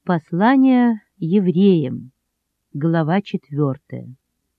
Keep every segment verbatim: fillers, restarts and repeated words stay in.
Послание евреям, глава четвертая.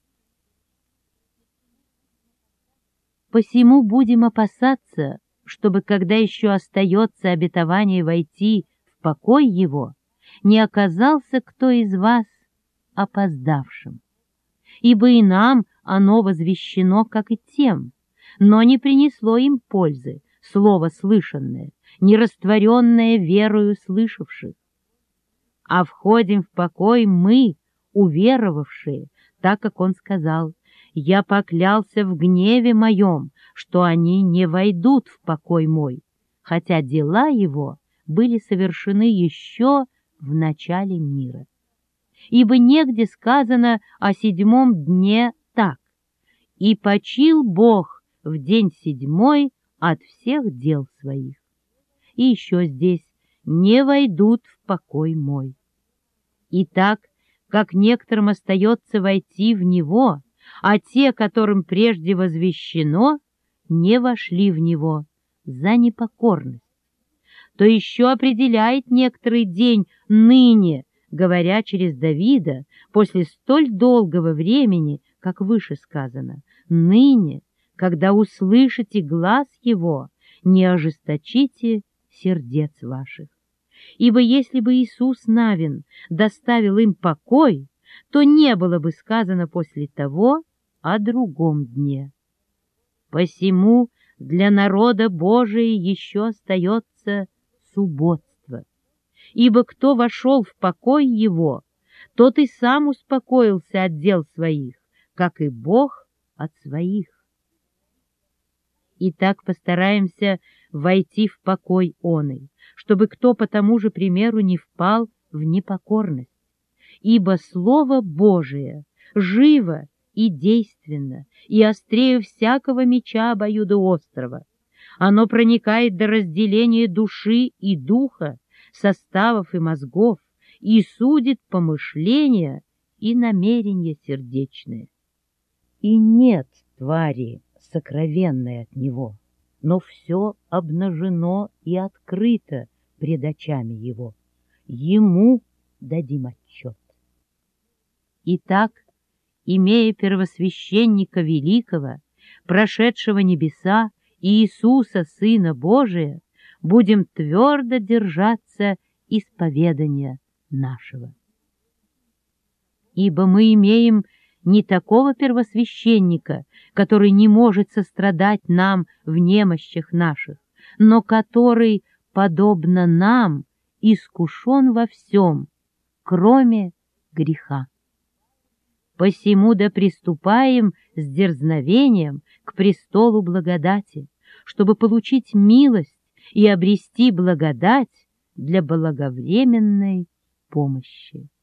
Посему будем опасаться, чтобы, когда еще остается обетование войти в покой его, не оказался кто из вас опоздавшим. Ибо и нам оно возвещено, как и тем, но не принесло им пользы слово слышанное, не растворенное верою слышавших. А входим в покой мы, уверовавшие, так как он сказал: «Я поклялся в гневе моем, что они не войдут в покой мой», хотя дела его были совершены еще в начале мира. Ибо негде сказано о седьмом дне так: «И почил Бог в день седьмой от всех дел своих». И еще здесь: «не войдут в покой мой». И так, как некоторым остается войти в него, а те, которым прежде возвещено, не вошли в него за непокорность, то еще определяет некоторый день ныне, говоря через Давида, после столь долгого времени, как выше сказано: «Ныне, когда услышите глас его, не ожесточите сердец ваших». Ибо если бы Иисус Навин доставил им покой, то не было бы сказано после того о другом дне. Посему для народа Божия еще остается субботство. Ибо кто вошел в покой его, тот и сам успокоился от дел своих, как и Бог от своих. Итак, постараемся войти в покой оный, чтобы кто по тому же примеру не впал в непокорность. Ибо Слово Божие живо и действенно, и острее всякого меча обоюдоострого. Оно проникает до разделения души и духа, составов и мозгов, и судит помышления и намерения сердечные. И нет твари сокровенной от него, но все обнажено и открыто пред очами его. Ему дадим отчет. Итак, имея первосвященника великого, прошедшего небеса, Иисуса, Сына Божия, будем твердо держаться исповедания нашего. Ибо мы имеем не такого первосвященника, который не может сострадать нам в немощах наших, но который, подобно нам, искушен во всем, кроме греха. Посему да приступаем с дерзновением к престолу благодати, чтобы получить милость и обрести благодать для благовременной помощи.